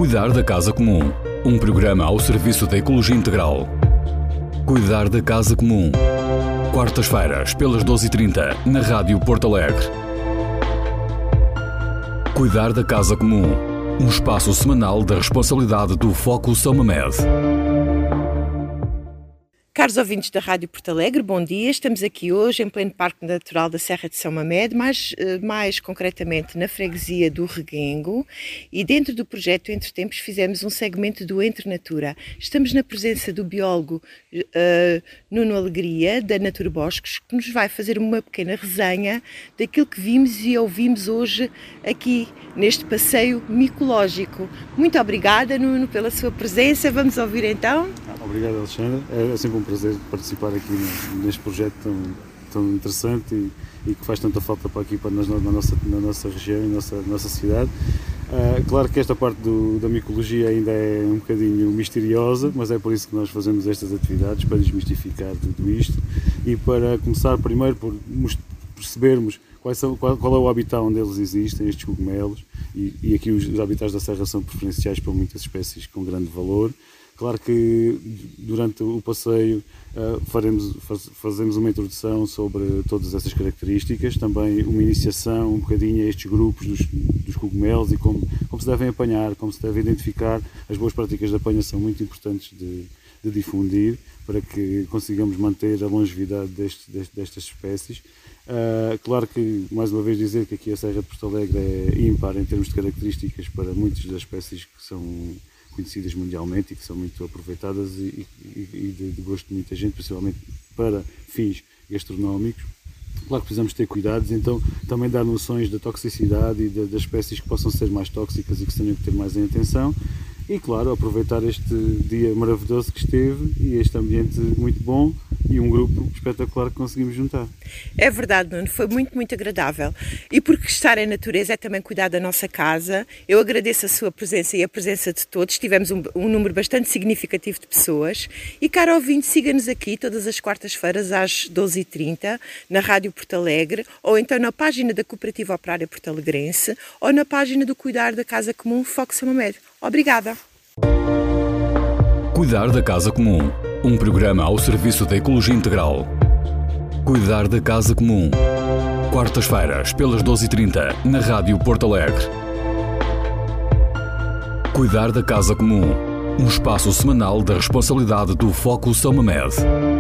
Cuidar da Casa Comum, um programa ao serviço da ecologia integral. Cuidar da Casa Comum. Quartas-feiras, pelas 12h30, na Rádio Porto Alegre. Cuidar da Casa Comum, um espaço semanal da responsabilidade do Foco São Mamed. Caros ouvintes da Rádio Porto Alegre, bom dia. Estamos aqui hoje em pleno Parque Natural da Serra de São Mamed, mais concretamente na freguesia do Reguengo, e dentro do projeto Entre Tempos fizemos um segmento do Entre Natura. Estamos na presença do biólogo Nuno Alegria, da Natura Bosques, que nos vai fazer uma pequena resenha daquilo que vimos e ouvimos hoje aqui neste passeio micológico. Muito obrigada, Nuno, pela sua presença. Vamos ouvir então. Obrigado, Alexandre. É sempre um prazer participar aqui neste projeto tão interessante e que faz tanta falta para aqui na nossa região e na nossa cidade. Claro que esta parte da micologia ainda é um bocadinho misteriosa, mas é por isso que nós fazemos estas atividades, para desmistificar tudo isto e para começar primeiro por percebermos qual é o habitat onde eles existem, estes cogumelos, e aqui os habitats da Serra são preferenciais para muitas espécies com grande valor. Claro que durante o passeio fazemos uma introdução sobre todas essas características, também uma iniciação um bocadinho a estes grupos dos cogumelos e como se devem apanhar, como se devem identificar. As boas práticas de apanha são muito importantes de difundir para que consigamos manter a longevidade destas espécies. Claro que, mais uma vez, dizer que aqui a Serra de Porto Alegre é ímpar em termos de características para muitas das espécies que são conhecidas mundialmente e que são muito aproveitadas e de gosto de muita gente, principalmente para fins gastronómicos. Claro que precisamos ter cuidados, então também dar noções da toxicidade e das espécies que possam ser mais tóxicas e que se tenham que ter mais em atenção. E claro, aproveitar este dia maravilhoso que esteve e este ambiente muito bom e um grupo espetacular que conseguimos juntar. É verdade, Nuno, foi muito, muito agradável. E porque estar em natureza é também cuidar da nossa casa. Eu agradeço a sua presença e a presença de todos. Tivemos um número bastante significativo de pessoas. E, caro ouvinte, siga-nos aqui todas as quartas-feiras às 12h30 na Rádio Porto Alegre, ou então na página da Cooperativa Operária Porto Alegrense, ou na página do Cuidar da Casa Comum Foco São Mamed. Obrigada. Cuidar da Casa Comum, um programa ao serviço da ecologia integral. Cuidar da Casa Comum. Quartas-feiras, pelas 12h30, na Rádio Porto Alegre. Cuidar da Casa Comum, um espaço semanal da responsabilidade do Foco São Mamed.